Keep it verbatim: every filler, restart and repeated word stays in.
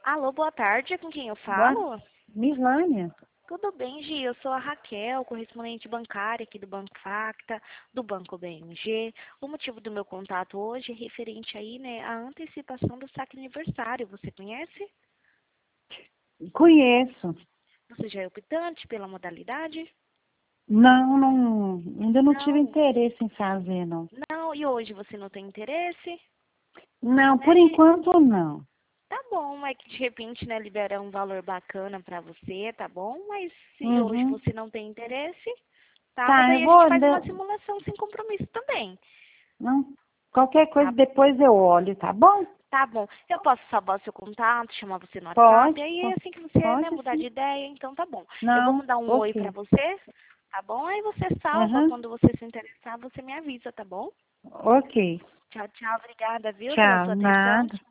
Alô, boa tarde, com quem eu Boa... falo? Mislânia? Tudo bem, Gi? Eu sou a Raquel, correspondente bancária aqui do Banco Facta, do Banco B M G. O motivo do meu contato hoje é referente aí, né, à antecipação do saque aniversário. Você conhece? Conheço. Você já é optante pela modalidade? Não, não, ainda não tive Não. interesse em fazer, não. Não, e hoje você não tem interesse? Não, por É, Gi? enquanto não. Tá bom, é que de repente, né, libera um valor bacana pra você, tá bom? Mas se hoje Uhum. você não tem interesse, tá? Tá, eu Daí a vou... gente faz uma ainda- simulação sem compromisso também. Não, qualquer coisa Tá, depois eu olho, tá bom? tá bom. Eu posso salvar o seu contato, chamar você no WhatsApp, Pode, aí po- assim que você, né, pode mudar de sim. ideia, então tá bom. Eu vou Não, mandar um oi pra ok. você, tá bom? Aí você salva, Aham, quando você se interessar, você me avisa, tá bom? ok. Tchau, tchau, obrigada, viu, pela Tchau, sua atenção. nada.